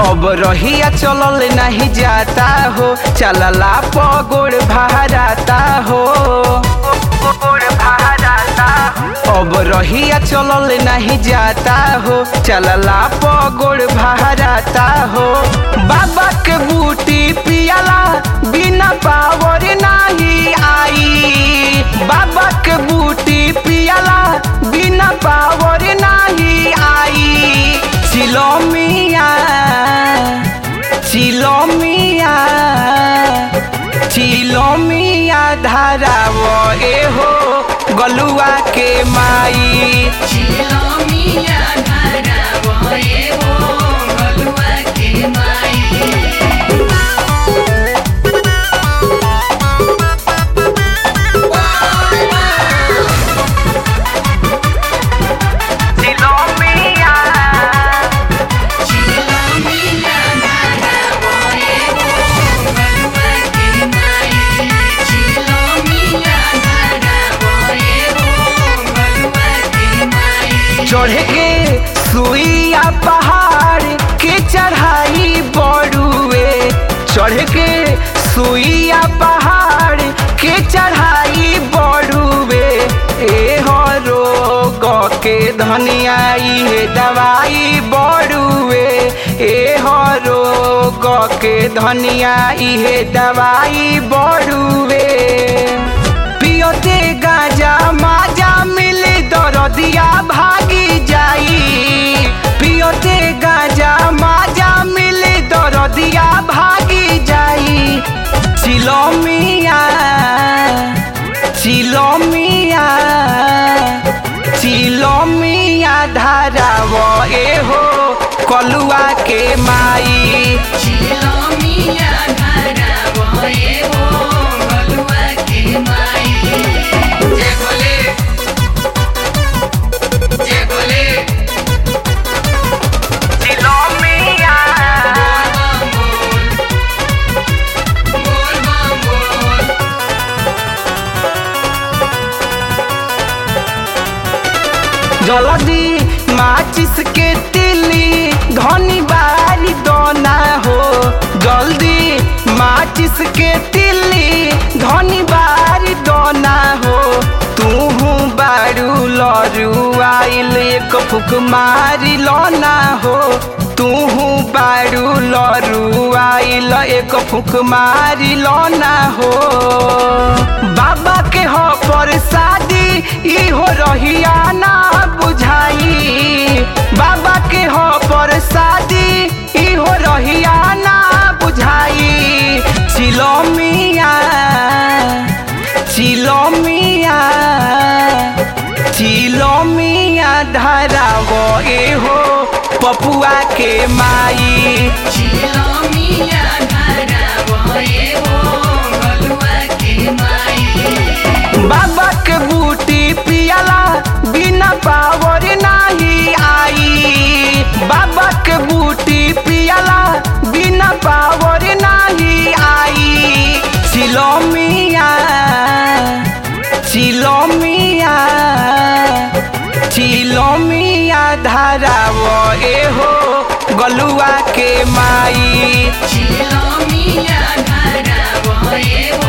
अब रहिया चलल नहीं जाता हो, चलला पगोड़ भराता हो। अब रहिया चलल नहीं जाता हो, चलला पगोड़ भराता हो। बाबा के बूटी पियाला बिना पावर नहीं आई, बाबा के बूटी पियाला बिना पावर नहीं आई। चिलोमिया चिलोमिया चिलोमिया धारावो एहो गलुआ के माई। चिलोमिया धारावो एहो गलुआ के माई। चढ़ के सुइया पहाड़ के चढ़ाई बड़ुए, चढ़ के सुइया पहाड़ के चढ़ाई बड़ुए। ए हो रोग के धनिया ये दवाई बड़ुए, ए हो रोग के धनिया ये दवाई बड़ुए। पियोते गांजा माजा मिले दरदिया भागी जाई, पियोते गांजा माजा मिले दरदिया भागी जाई। चिलोमिया चिलोमिया चिलोमिया धारावो एहो कलुआ के माई। चिलोमिया धारावो एहो गलुआ के माई। जय भोले जय भोले चिलोमिया बोल बम बोल। जल्दी माचिस के तिली धनी बारी दोना हो, जल्दी माचिस के तिली धनी बारी दोना हो। तूहू बारू लरू आइल एक फुक मारी लोना हो, तूहू बारू लरू आइल एक फुक मारी लोना हो। बाबा के हो परसादी इहो रहिया ना बुझाई, बाबा के हो परसादी इहो रहिया ना बुझाई। चिलोमिया चिलोमिया चिलोमिया धारावो एहो पपुआ के माई। चिलोमिया धारावो एहो गलुआ के माई। बाबा के बूटी पियाला बिना पावर नहीं आई, बाबा के बूटी पियाला बिना पावर नहीं आई। चिलोमिया चिलोमिया चिलोमिया धारावो एहो गलुआ के माई। चिलोमिया धारावो एहो